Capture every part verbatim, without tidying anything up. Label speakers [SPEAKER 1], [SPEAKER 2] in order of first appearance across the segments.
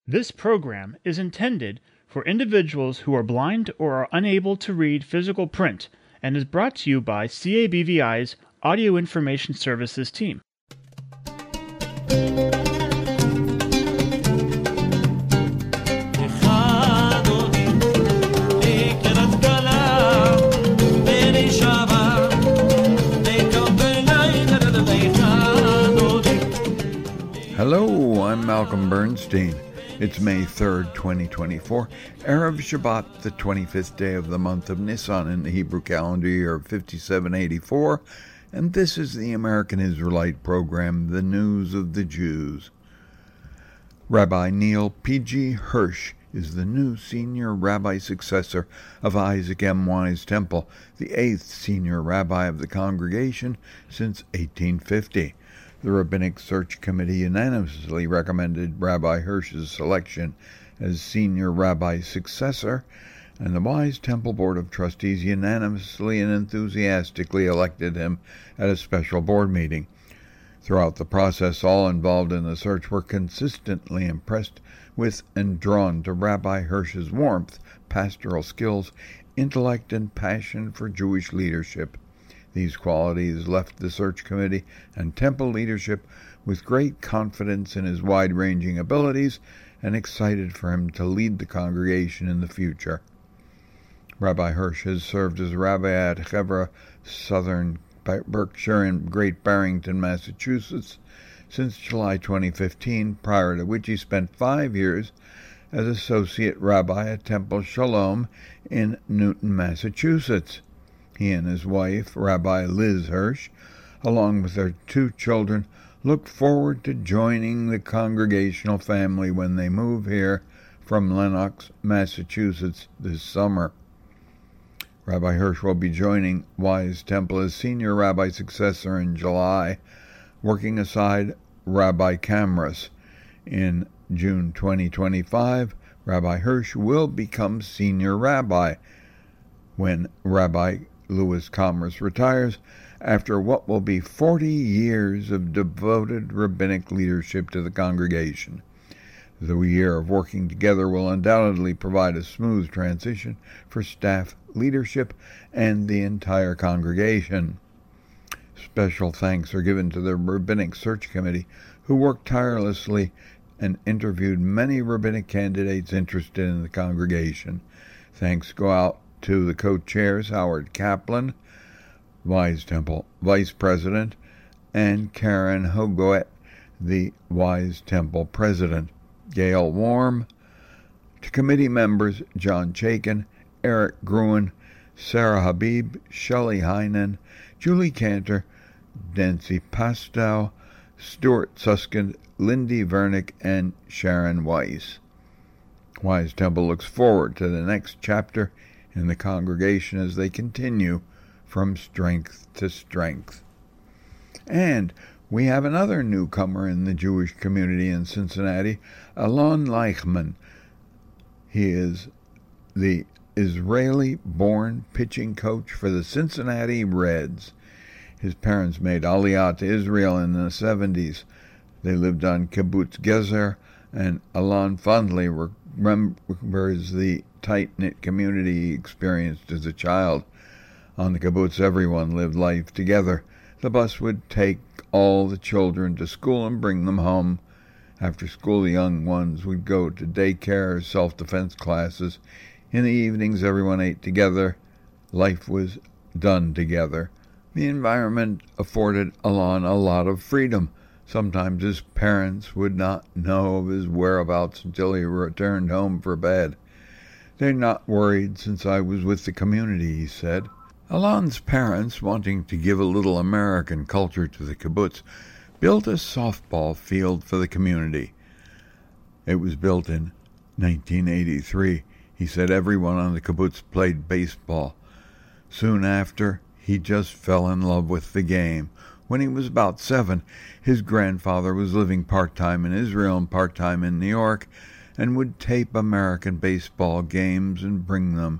[SPEAKER 1] This program is intended for individuals who are blind or are unable to read physical print and is brought to you by C A B V I's Audio Information Services team.
[SPEAKER 2] Hello, I'm Malcolm Bernstein. It's May third, twenty twenty-four, Erev Shabbat, the twenty-fifth day of the month of Nisan in the Hebrew calendar year of fifty-seven eighty-four, and this is the American Israelite program, The News of the Jews. Rabbi Neil P G Hirsch is the new senior rabbi successor of Isaac M. Wise Temple, the eighth senior rabbi of the congregation since eighteen fifty. The Rabbinic Search Committee unanimously recommended Rabbi Hirsch's selection as senior rabbi successor, and the Wise Temple Board of Trustees unanimously and enthusiastically elected him at a special board meeting. Throughout the process, all involved in the search were consistently impressed with and drawn to Rabbi Hirsch's warmth, pastoral skills, intellect, and passion for Jewish leadership. These qualities left the search committee and temple leadership with great confidence in his wide-ranging abilities and excited for him to lead the congregation in the future. Rabbi Hirsch has served as rabbi at Hebra, Southern Berkshire and Great Barrington, Massachusetts, since July twenty fifteen, prior to which he spent five years as associate rabbi at Temple Shalom in Newton, Massachusetts. He and his wife, Rabbi Liz Hirsch, along with their two children, look forward to joining the congregational family when they move here from Lenox, Massachusetts this summer. Rabbi Hirsch will be joining Wise Temple as senior rabbi successor in July, working aside Rabbi Kamras. In June twenty twenty-five, Rabbi Hirsch will become senior rabbi when Rabbi Louis Kamras retires after what will be forty years of devoted rabbinic leadership to the congregation. The year of working together will undoubtedly provide a smooth transition for staff leadership and the entire congregation. Special thanks are given to the Rabbinic Search Committee, who worked tirelessly and interviewed many rabbinic candidates interested in the congregation. Thanks go out to the co-chairs Howard Kaplan, Wise Temple Vice President, and Karen Hogoet, the Wise Temple President. Gail Warm, to committee members John Chaikin, Eric Gruen, Sarah Habib, Shelley Heinen, Julie Cantor, Nancy Pastow, Stuart Suskind, Lindy Vernick, and Sharon Weiss. Wise Temple looks forward to the next chapter in the congregation as they continue from strength to strength. And we have another newcomer in the Jewish community in Cincinnati, Alon Leichman. He is the Israeli-born pitching coach for the Cincinnati Reds. His parents made Aliyah to Israel in the seventies. They lived on Kibbutz Gezer, and Alon fondly remembers the tight-knit community he experienced as a child. On the kibbutz, everyone lived life together. The bus would take all the children to school and bring them home. After school, the young ones would go to daycare or self-defense classes. In the evenings, everyone ate together. Life was done together. The environment afforded Alon a lot of freedom. Sometimes his parents would not know of his whereabouts until he returned home for bed. "They're not worried since I was with the community," he said. Alon's parents, wanting to give a little American culture to the kibbutz, built a softball field for the community. It was built in nineteen eighty-three. He said everyone on the kibbutz played baseball. Soon after, he just fell in love with the game. When he was about seven, his grandfather was living part-time in Israel and part-time in New York, and would tape American baseball games and bring them.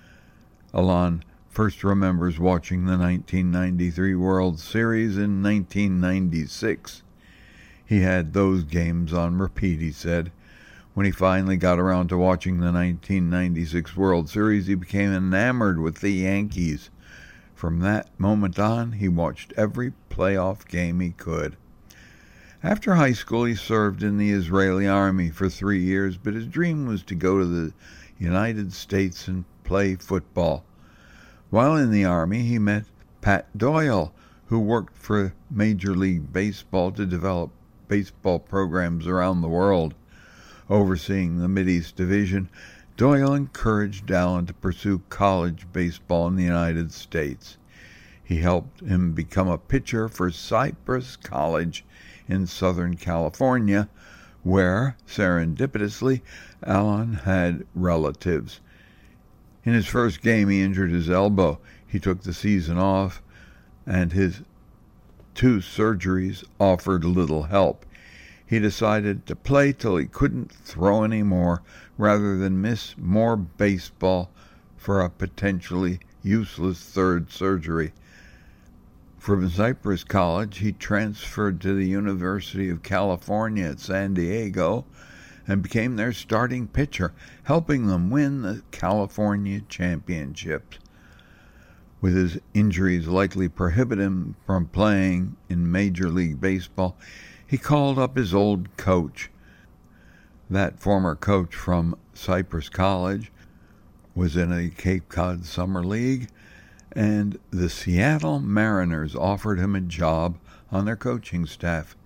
[SPEAKER 2] Alon first remembers watching the nineteen ninety-three World Series in nineteen ninety-six. He had those games on repeat, he said. When he finally got around to watching the nineteen ninety-six World Series, he became enamored with the Yankees. From that moment on, he watched every playoff game he could. After high school, he served in the Israeli army for three years, but his dream was to go to the United States and play football. While in the army, he met Pat Doyle, who worked for Major League Baseball to develop baseball programs around the world. Overseeing the Mideast Division, Doyle encouraged Allen to pursue college baseball in the United States. He helped him become a pitcher for Cypress College in Southern California, where, serendipitously, Allen had relatives. In his first game, he injured his elbow. He took the season off, and his two surgeries offered little help. He decided to play till he couldn't throw anymore, rather than miss more baseball for a potentially useless third surgery. From Cypress College, he transferred to the University of California at San Diego and became their starting pitcher, helping them win the California Championships. With his injuries likely prohibit him from playing in Major League Baseball, he called up his old coach. That former coach from Cypress College was in a Cape Cod Summer League, and the Seattle Mariners offered him a job on their coaching staff.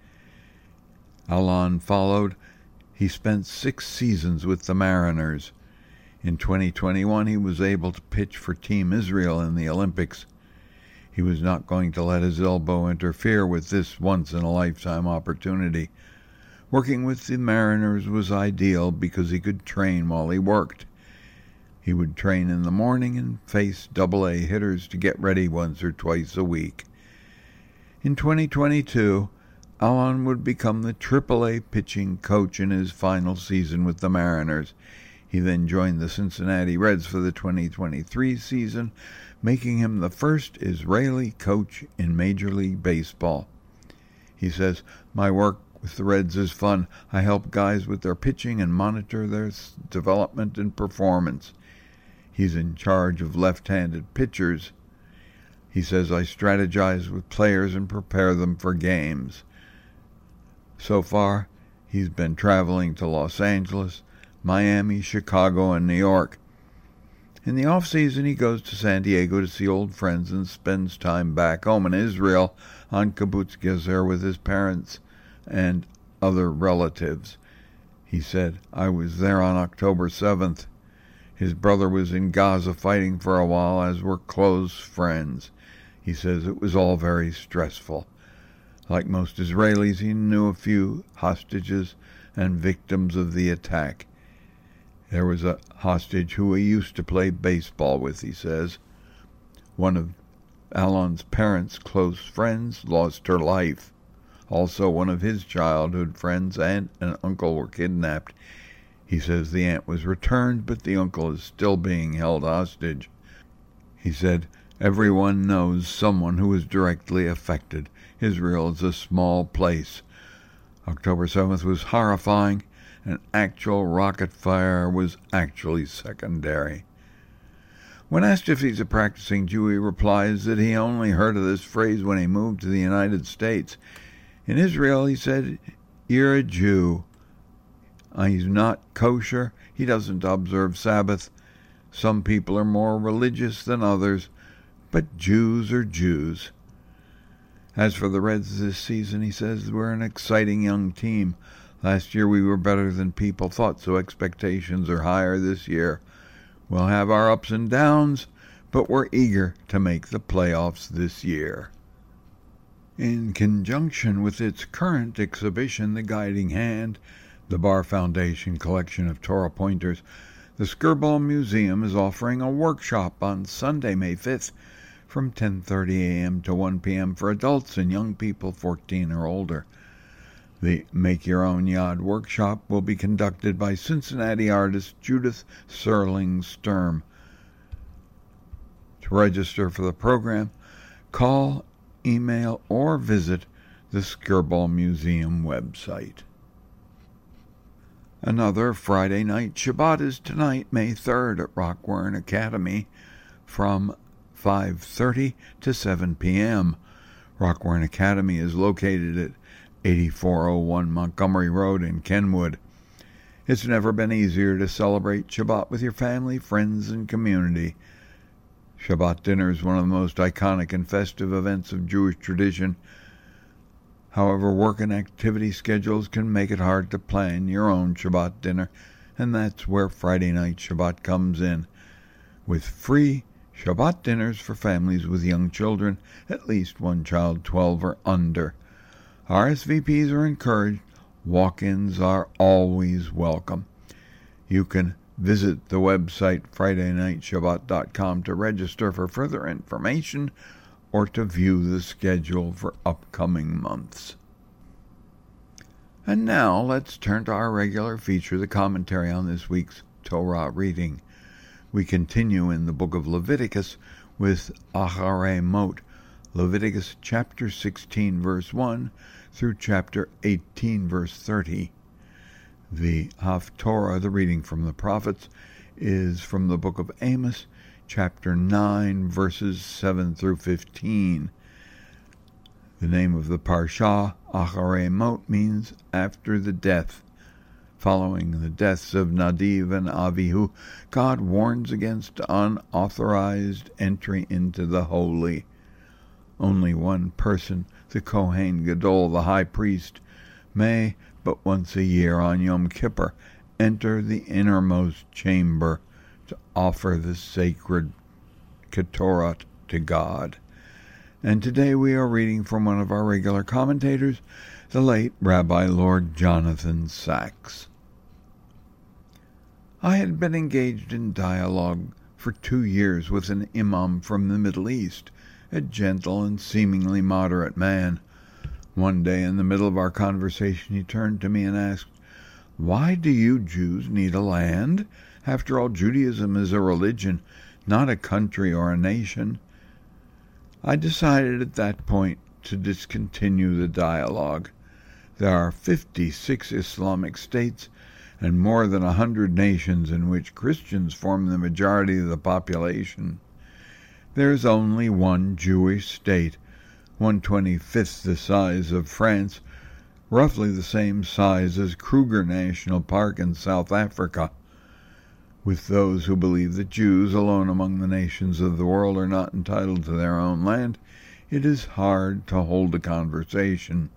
[SPEAKER 2] Alon followed. He spent six seasons with the Mariners. In twenty twenty-one, he was able to pitch for Team Israel in the Olympics. He was not going to let his elbow interfere with this once-in-a-lifetime opportunity. Working with the Mariners was ideal because he could train while he worked. He would train in the morning and face double-A hitters to get ready once or twice a week. In twenty twenty-two, Alon would become the triple-A pitching coach in his final season with the Mariners. He then joined the Cincinnati Reds for the twenty twenty-three season, making him the first Israeli coach in Major League Baseball. He says, "My work with the Reds is fun. I help guys with their pitching and monitor their development and performance." He's in charge of left-handed pitchers. He says, "I strategize with players and prepare them for games." So far, he's been traveling to Los Angeles, Miami, Chicago, and New York. In the off-season, he goes to San Diego to see old friends and spends time back home in Israel on Kibbutz Gezer with his parents and other relatives. He said, "I was there on October seventh. His brother was in Gaza fighting for a while, as were close friends." He says it was all very stressful. Like most Israelis, he knew a few hostages and victims of the attack. There was a hostage who he used to play baseball with, he says. One of Alon's parents' close friends lost her life. Also, one of his childhood friends, aunt and uncle, were kidnapped. He says the aunt was returned, but the uncle is still being held hostage. He said, "Everyone knows someone who is directly affected. Israel is a small place. October seventh was horrifying, and actual rocket fire was actually secondary." When asked if he's a practicing Jew, he replies that he only heard of this phrase when he moved to the United States. In Israel, he said, "You're a Jew." He's not kosher. He doesn't observe Sabbath. Some people are more religious than others, but Jews are Jews. As for the Reds this season, he says, "We're an exciting young team. Last year we were better than people thought, so expectations are higher this year. We'll have our ups and downs, but we're eager to make the playoffs this year." In conjunction with its current exhibition, The Guiding Hand, the Bar Foundation collection of Torah pointers, the Skirball Museum is offering a workshop on Sunday, May fifth, from ten thirty a.m. to one p.m. for adults and young people fourteen or older. The Make Your Own Yad workshop will be conducted by Cincinnati artist Judith Serling Sturm. To register for the program, call, email, or visit the Skirball Museum website. Another Friday night Shabbat is tonight, May third, at Rockwarren Academy from five thirty to seven p.m. Rockwarren Academy is located at eighty-four oh one Montgomery Road in Kenwood. It's never been easier to celebrate Shabbat with your family, friends, and community. Shabbat dinner is one of the most iconic and festive events of Jewish tradition. However, work and activity schedules can make it hard to plan your own Shabbat dinner, and that's where Friday Night Shabbat comes in. With free Shabbat dinners for families with young children, at least one child twelve or under. R S V Ps are encouraged. Walk-ins are always welcome. You can visit the website Friday Night Shabbat dot com to register for further information or to view the schedule for upcoming months. And now let's turn to our regular feature, the commentary on this week's Torah reading. We continue in the book of Leviticus with Acharei Mot, Leviticus chapter sixteen, verse one, through chapter eighteen, verse thirty. The Haftorah, the reading from the prophets, is from the book of Amos, chapter nine, verses seven through fifteen. The name of the Parsha, Acharei Mot, means after the death. Following the deaths of Nadav and Avihu, God warns against unauthorized entry into the holy. Only one person, the Kohen Gadol, the high priest, may, but once a year on Yom Kippur, enter the innermost chamber to offer the sacred Ketorah to God. And today we are reading from one of our regular commentators, the late Rabbi Lord Jonathan Sacks. I had been engaged in dialogue for two years with an imam from the Middle East, a gentle and seemingly moderate man. One day in the middle of our conversation he turned to me and asked, "Why do you Jews need a land? After all, Judaism is a religion, not a country or a nation." I decided at that point to discontinue the dialogue. There are fifty-six Islamic states and more than a hundred nations in which Christians form the majority of the population. There is only one Jewish state, one twenty-fifth the size of France, roughly the same size as Kruger National Park in South Africa. With those who believe that Jews, alone among the nations of the world, are not entitled to their own land, it is hard to hold a conversation.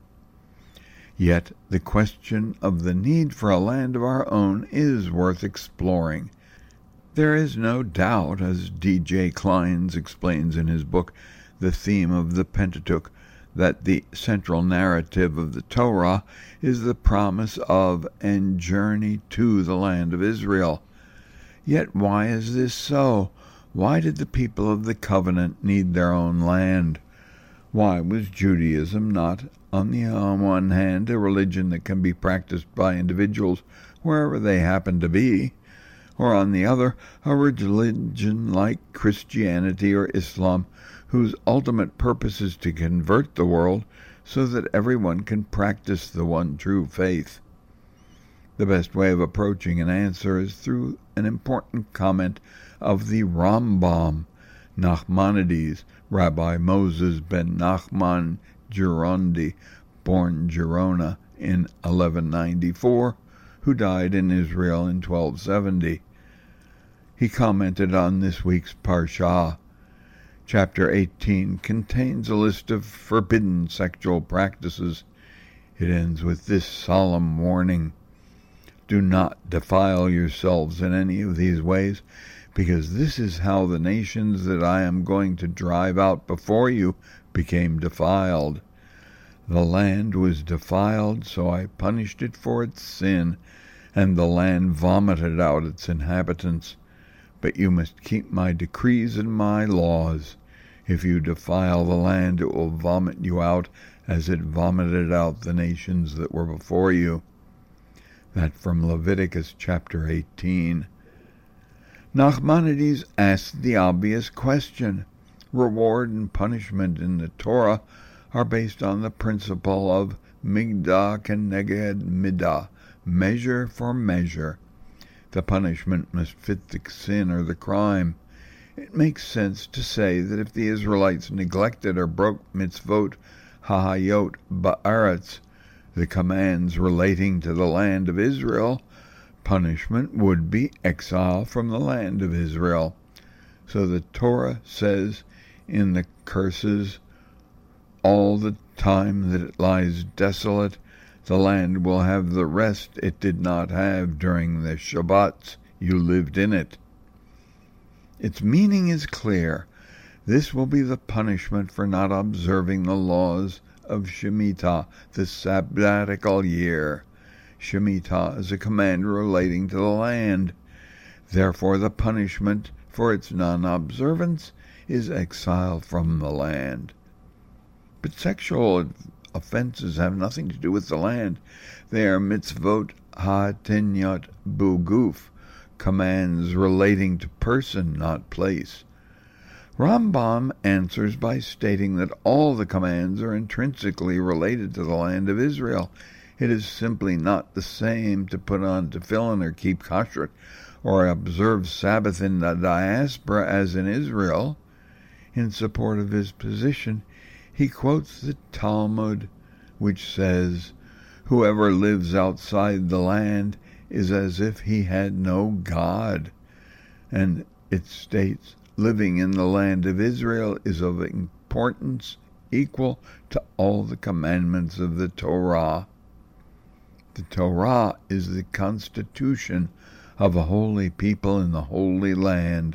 [SPEAKER 2] Yet the question of the need for a land of our own is worth exploring. There is no doubt, as D J Kleins explains in his book, The Theme of the Pentateuch, that the central narrative of the Torah is the promise of and journey to the land of Israel. Yet why is this so? Why did the people of the covenant need their own land? Why was Judaism not, on the one hand, a religion that can be practiced by individuals wherever they happen to be, or on the other, a religion like Christianity or Islam, whose ultimate purpose is to convert the world so that everyone can practice the one true faith? The best way of approaching an answer is through an important comment of the Rambam, Nachmanides, Rabbi Moses ben Nachman Girondi, born Girona in eleven ninety-four, who died in Israel in twelve seventy. He commented on this week's Parsha. Chapter eighteen contains a list of forbidden sexual practices. It ends with this solemn warning: "Do not defile yourselves in any of these ways, because this is how the nations that I am going to drive out before you became defiled. The land was defiled, so I punished it for its sin, and the land vomited out its inhabitants. But you must keep my decrees and my laws. If you defile the land, it will vomit you out as it vomited out the nations that were before you." That from Leviticus chapter eighteen. Nachmanides asked the obvious question. Reward and punishment in the Torah are based on the principle of midah keneged midah, measure for measure. The punishment must fit the sin or the crime. It makes sense to say that if the Israelites neglected or broke mitzvot hahayot ba'aretz, the commands relating to the land of Israel, punishment would be exile from the land of Israel. So the Torah says in the curses, all the time that it lies desolate, the land will have the rest it did not have during the Shabbats you lived in it. Its meaning is clear. This will be the punishment for not observing the laws of Shemitah, the sabbatical year. Shemitah is a command relating to the land. Therefore, the punishment for its non-observance is exile from the land. But sexual offenses have nothing to do with the land. They are mitzvot ha'tenyot buguf, commands relating to person, not place. Rambam answers by stating that all the commands are intrinsically related to the land of Israel. It is simply not the same to put on tefillin or keep kashrut or observe Sabbath in the diaspora as in Israel. In support of his position, he quotes the Talmud, which says, "Whoever lives outside the land is as if he had no God." And it states, living in the land of Israel is of importance equal to all the commandments of the Torah. The Torah is the constitution of a holy people in the holy land.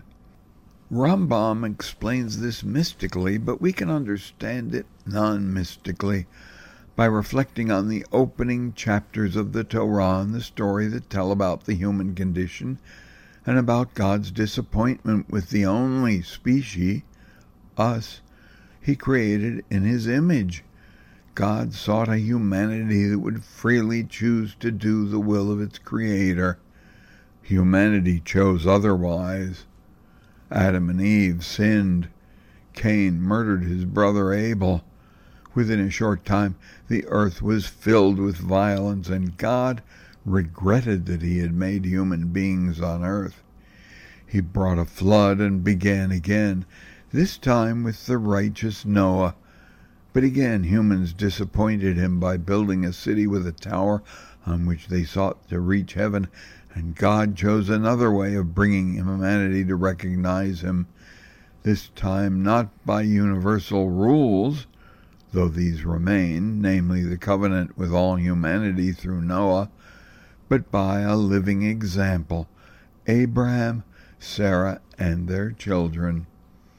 [SPEAKER 2] Rambam explains this mystically, but we can understand it non-mystically by reflecting on the opening chapters of the Torah and the story that tell about the human condition and about God's disappointment with the only species, us, he created in his image. God sought a humanity that would freely choose to do the will of its creator. Humanity chose otherwise. Adam and Eve sinned. Cain murdered his brother Abel. Within a short time, the earth was filled with violence, and God regretted that he had made human beings on earth. He brought a flood and began again, this time with the righteous Noah. But again, humans disappointed him by building a city with a tower on which they sought to reach heaven, and God chose another way of bringing humanity to recognize him, this time not by universal rules, though these remain, namely the covenant with all humanity through Noah, but by a living example, Abraham, Sarah, and their children.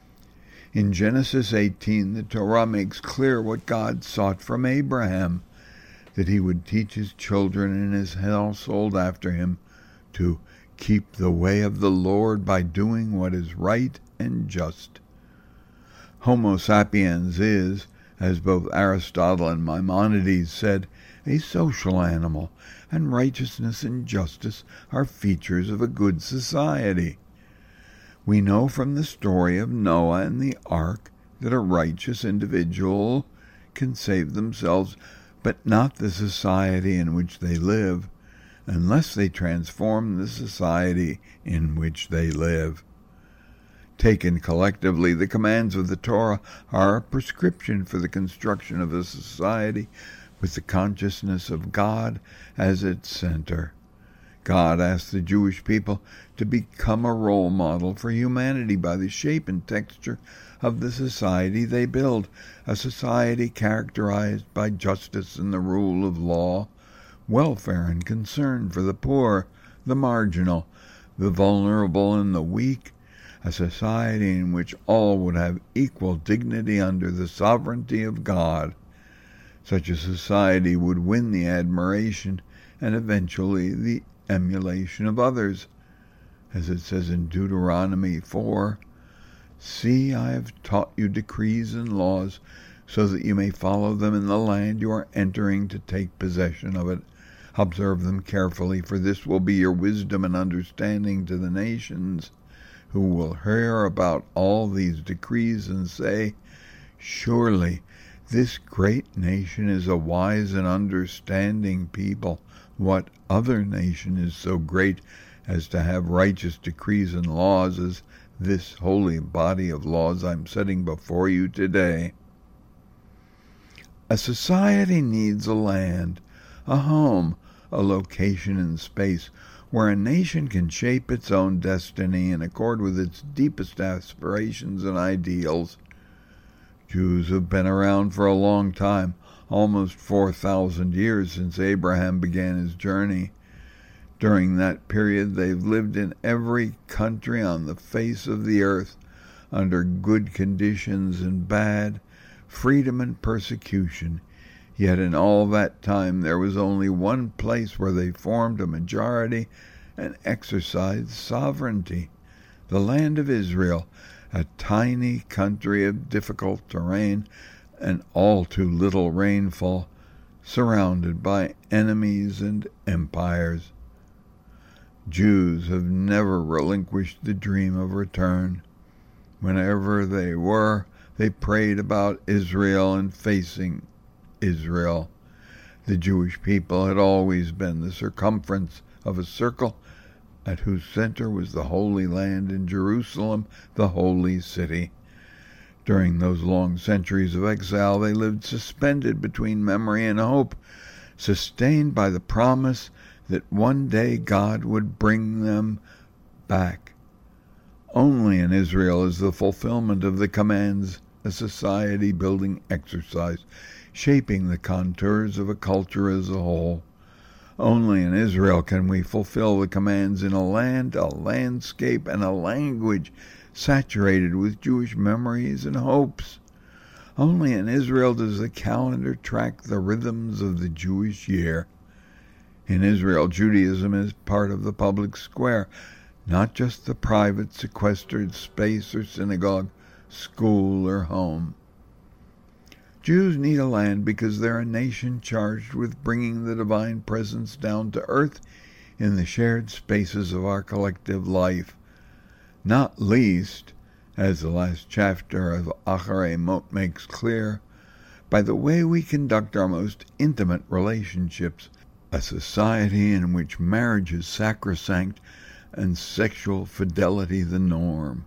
[SPEAKER 2] In Genesis eighteen, the Torah makes clear what God sought from Abraham, that he would teach his children and his household after him to keep the way of the Lord by doing what is right and just. Homo sapiens is, as both Aristotle and Maimonides said, a social animal, and righteousness and justice are features of a good society. We know from the story of Noah and the ark that a righteous individual can save themselves, but not the society in which they live, unless they transform the society in which they live. Taken collectively, the commands of the Torah are a prescription for the construction of a society with the consciousness of God as its center. God asked the Jewish people to become a role model for humanity by the shape and texture of the society they build, a society characterized by justice and the rule of law, welfare and concern for the poor, the marginal, the vulnerable, and the weak, a society in which all would have equal dignity under the sovereignty of God. Such a society would win the admiration and eventually the emulation of others. As it says in Deuteronomy four, "See, I have taught you decrees and laws, so that you may follow them in the land you are entering to take possession of it. Observe them carefully, for this will be your wisdom and understanding to the nations, who will hear about all these decrees and say, 'Surely this great nation is a wise and understanding people. What other nation is so great as to have righteous decrees and laws as this holy body of laws I'm setting before you today? A society needs a land, a home, a location in space where a nation can shape its own destiny in accord with its deepest aspirations and ideals. Jews have been around for a long time, almost four thousand years since Abraham began his journey. During that period, they've lived in every country on the face of the earth, under good conditions and bad, freedom and persecution. Yet in all that time there was only one place where they formed a majority and exercised sovereignty, the land of Israel, a tiny country of difficult terrain and all too little rainfall, surrounded by enemies and empires. Jews have never relinquished the dream of return. Whenever they were, they prayed about Israel and facing Israel. The Jewish people had always been the circumference of a circle at whose center was the Holy Land in Jerusalem, the holy city. During those long centuries of exile, they lived suspended between memory and hope, sustained by the promise that one day God would bring them back. Only in Israel is the fulfillment of the commands a society-building exercise, shaping the contours of a culture as a whole. Only in Israel can we fulfill the commands in a land, a landscape, and a language saturated with Jewish memories and hopes. Only in Israel does the calendar track the rhythms of the Jewish year. In Israel, Judaism is part of the public square, not just the private sequestered space or synagogue, school or home. Jews need a land because they're a nation charged with bringing the divine presence down to earth in the shared spaces of our collective life, not least, as the last chapter of Acharei Mot makes clear, by the way we conduct our most intimate relationships, a society in which marriage is sacrosanct and sexual fidelity the norm.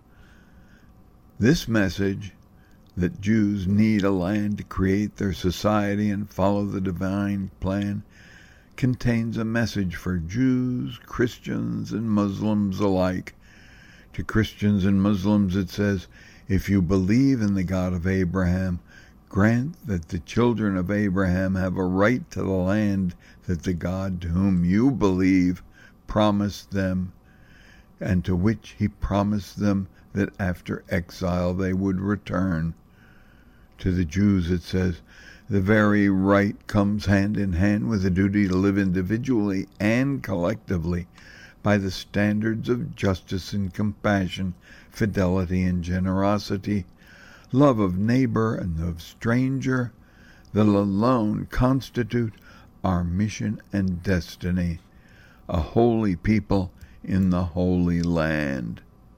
[SPEAKER 2] This message, that Jews need a land to create their society and follow the divine plan, contains a message for Jews, Christians, and Muslims alike. To Christians and Muslims it says, if you believe in the God of Abraham, grant that the children of Abraham have a right to the land that the God to whom you believe promised them, and to which he promised them that after exile they would return. To the Jews it says, the very right comes hand in hand with the duty to live individually and collectively by the standards of justice and compassion, fidelity and generosity, love of neighbor and of stranger, that alone constitute our mission and destiny, a holy people in the Holy Land.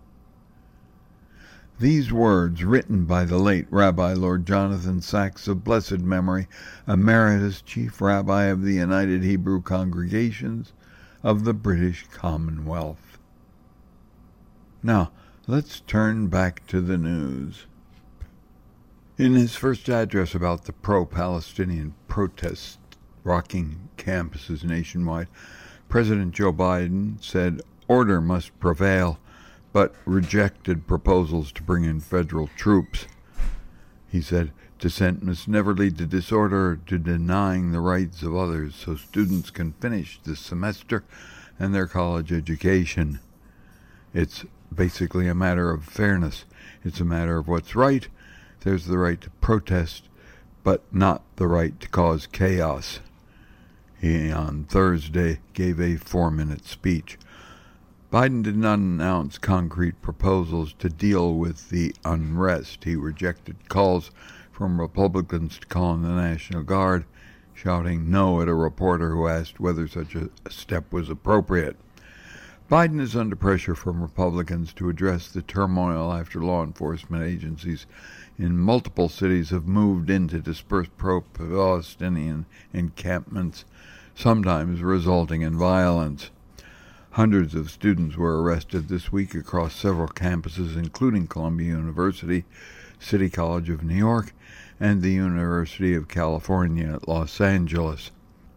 [SPEAKER 2] These words, written by the late Rabbi Lord Jonathan Sacks of blessed memory, Emeritus Chief Rabbi of the United Hebrew Congregations of the British Commonwealth. Now, let's turn back to the news. In his first address about the pro-Palestinian protests rocking campuses nationwide, President Joe Biden said order must prevail, but rejected proposals to bring in federal troops. He said, dissent must never lead to disorder or to denying the rights of others so students can finish this semester and their college education. It's basically a matter of fairness. It's a matter of what's right. There's the right to protest, but not the right to cause chaos. He, on Thursday, gave a four-minute speech. Biden did not announce concrete proposals to deal with the unrest. He rejected calls from Republicans to call in the National Guard, shouting no at a reporter who asked whether such a step was appropriate. Biden is under pressure from Republicans to address the turmoil after law enforcement agencies in multiple cities have moved into dispersed pro-Palestinian encampments sometimes resulting in violence. Hundreds of students were arrested this week across several campuses, including Columbia University, City College of New York, and the University of California at Los Angeles.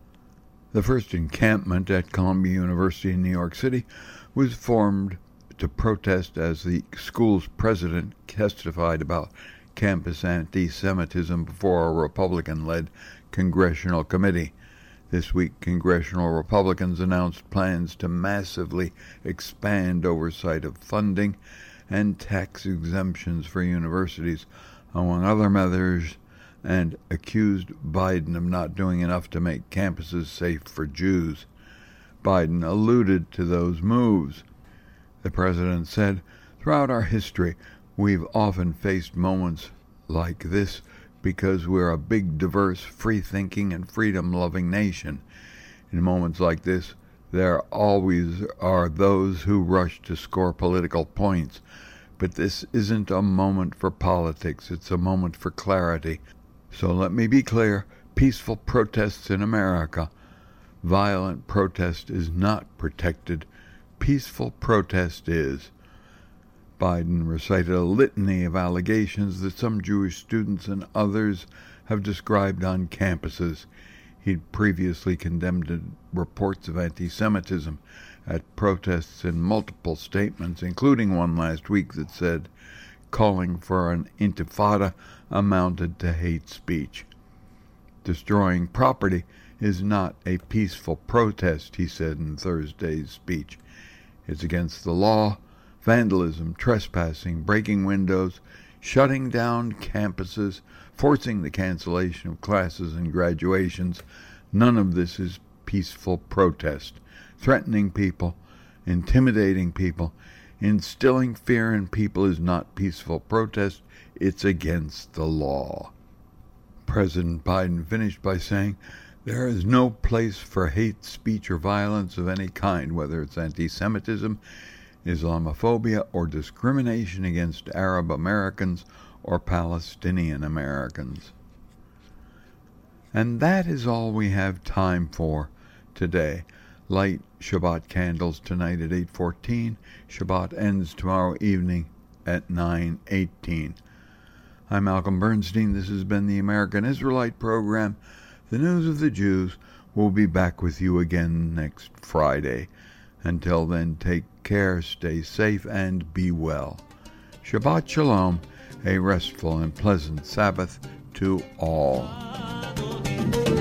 [SPEAKER 2] The first encampment at Columbia University in New York City was formed to protest as the school's president testified about campus anti-Semitism before a Republican-led congressional committee. This week, congressional Republicans announced plans to massively expand oversight of funding and tax exemptions for universities, among other measures, and accused Biden of not doing enough to make campuses safe for Jews. Biden alluded to those moves. The president said, "Throughout our history, we've often faced moments like this because we're a big, diverse, free-thinking, and freedom-loving nation. In moments like this, there always are those who rush to score political points. But this isn't a moment for politics, it's a moment for clarity. So let me be clear, peaceful protests in America. Violent protest is not protected. Peaceful protest is." Biden recited a litany of allegations that some Jewish students and others have described on campuses. He'd previously condemned reports of anti-Semitism at protests in multiple statements, including one last week that said calling for an intifada amounted to hate speech. Destroying property is not a peaceful protest, he said in Thursday's speech. It's against the law. Vandalism, trespassing, breaking windows, shutting down campuses, forcing the cancellation of classes and graduations. None of this is peaceful protest. Threatening people, intimidating people, instilling fear in people is not peaceful protest. It's against the law. President Biden finished by saying, "There is no place for hate speech or violence of any kind, whether it's anti-Semitism, Islamophobia, or discrimination against Arab Americans or Palestinian Americans." And that is all we have time for today. Light Shabbat candles tonight at eight fourteen. Shabbat ends tomorrow evening at nine eighteen. I'm Malcolm Bernstein. This has been the American Israelite Program, The News of the Jews. We'll be back with you again next Friday. Until then, take care, stay safe, and be well. Shabbat Shalom, a restful and pleasant Sabbath to all.